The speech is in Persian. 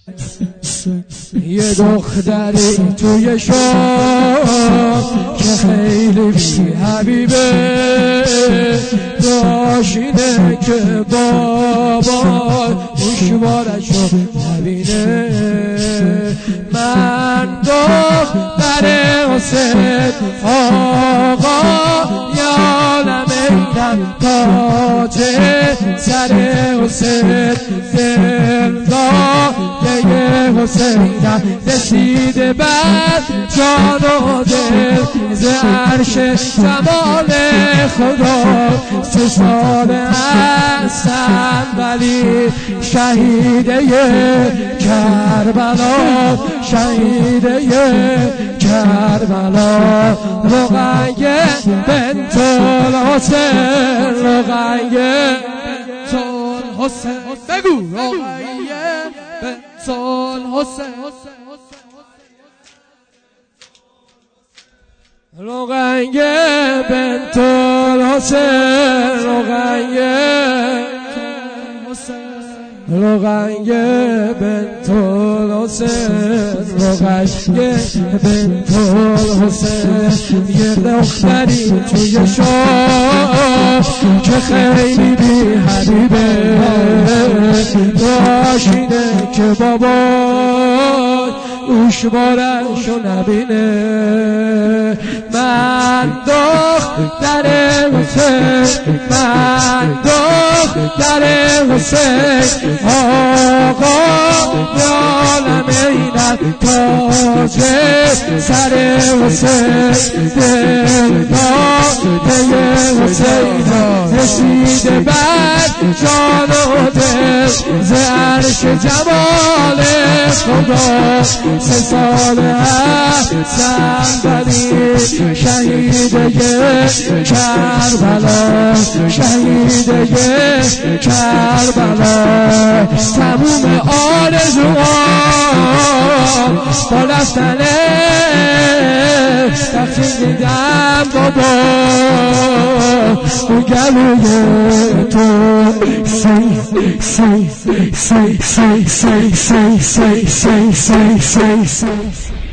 یه دختری توی شام که خیلی بی حبیبه داشینه که بابا گوشوارشو نبینه. من دختر حسین آقا یالم ایدم تاج سر حسین دلداده حسینم رسیده بر جان و دل ز عرش جمال خدا. 3 سال هستم ولی شهیده کربلا، شهیده کربلا. رقیه بنت الحسین، رقیه بنت الحسین، بگو رقیه بنت الحسین، رقیه بنت الحسین، رقیه رقیه بنت الحسین، رقیه بنت الحسین. یه دختری توی شام که خیلی بی حبیبه داشینه که بابا گوشوارشو نبینه. من دختر حسین، من دختر حسین آقا یالم ایدم تاج سر حسین دلداده حسین رسیده بر جان و دل ز عرش جمال خدا. 3 سال هستم ولی شهیده کربلا، شهیده کربلا. تموم آرزوام با رفتنه وقتی دیدم بابا اون گلوی تو. say